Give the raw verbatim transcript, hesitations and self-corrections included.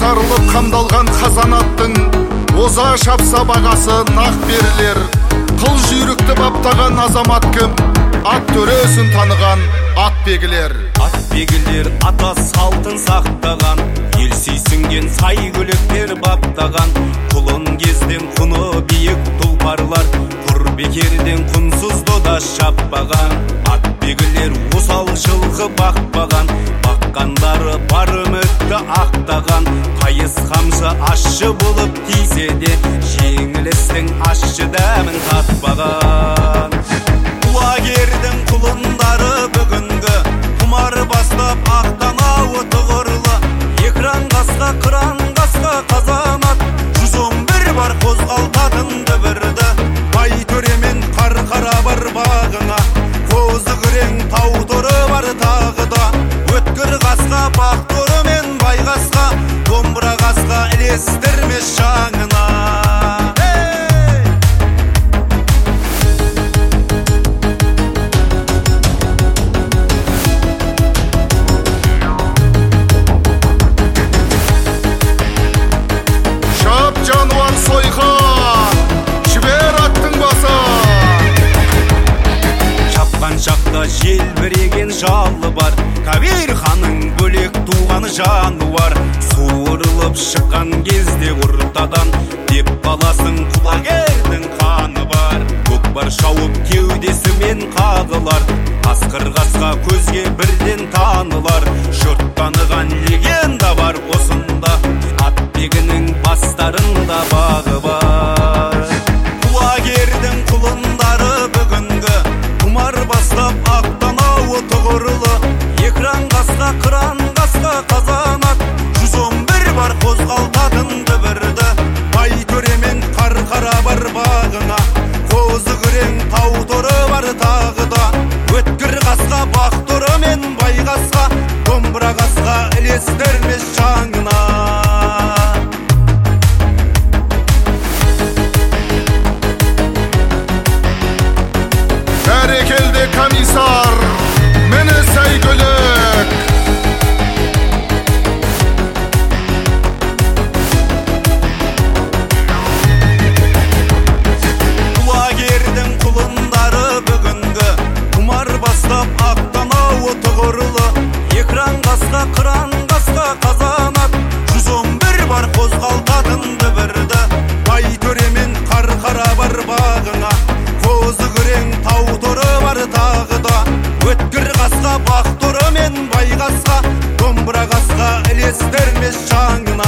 шығарылып қамдалған қазанаттың оза шапса бағасы нақ берілер. Қыл жүйрікті баптаған азамат кім? Ат төресін таныған атбегілер. Атбегілер ата салтын сақтаған, ел сүйсінген сайгүліктер баптаған. Құлын кезден құны биік тұлпарлар, құр бекерден құнсыз дода шаппаған. Атбегілер осал жылқы бақпаған, баққандары бар үмітті ақтаған. Қайыс қамшы ашшы болып тисе де, жеңілістің ашшы дәмін татпаған. Құлагердің құлындары бүгінгі құмар бастап ақтанауы тұғырлы. Екран қасқа, қыран қасқа қазанат, жүз он бір бар қозғалтатын дүбірді. Бай төремен қарқара бар бағына, қозы күрең тау торы бар тағы да. Өткір қасқа, бақ торы мен бай қасқа, домбыра қасқа ілестірмес шаңына. Жануар сойға, жібер аттың басы. Шапқан шақта желбіреген жалы бар, Кабир ханың бөлек туған жануар. Суырылып шыққан кезде ұртадан, деп баласын құлагердің қаны бар. Көкпар шауып кеудесімен қағылар, асқыр қасқа көзге бірден танылар. Жұрт таныған легенда бар осында, атбегінің бастарында бағы бар. Құлагердің құлындары бүгінгі құмар бастап ақтанауы тұғырлы. Екран қасқа, қыран қасқа қазанат, жүз он бір бар қозғалтатын дүбірді. Бай төремен қарқара бар бағына, қозы күрең тау торы бар тағы да. Өткір қасқа, бақ торы мен бай қасқа, домбыра қасқа ілестірмес шаңына. Бәрекелді комиссар, мені сәйгүлік. Құлагердің құлындары бүгінгі құмар бастап ақтанауы тұғырлы. Екран қасқа, қыран қасқа қазанат, жүз он бір бар қозғалтатын дүбірді. Бай төремен қарқара бар бағына, қозы күрең тау торы бар тағы да. Өткір қасқа, бақ торы мен бай қасқа, домбыра қасқа ілестірмес шаңына.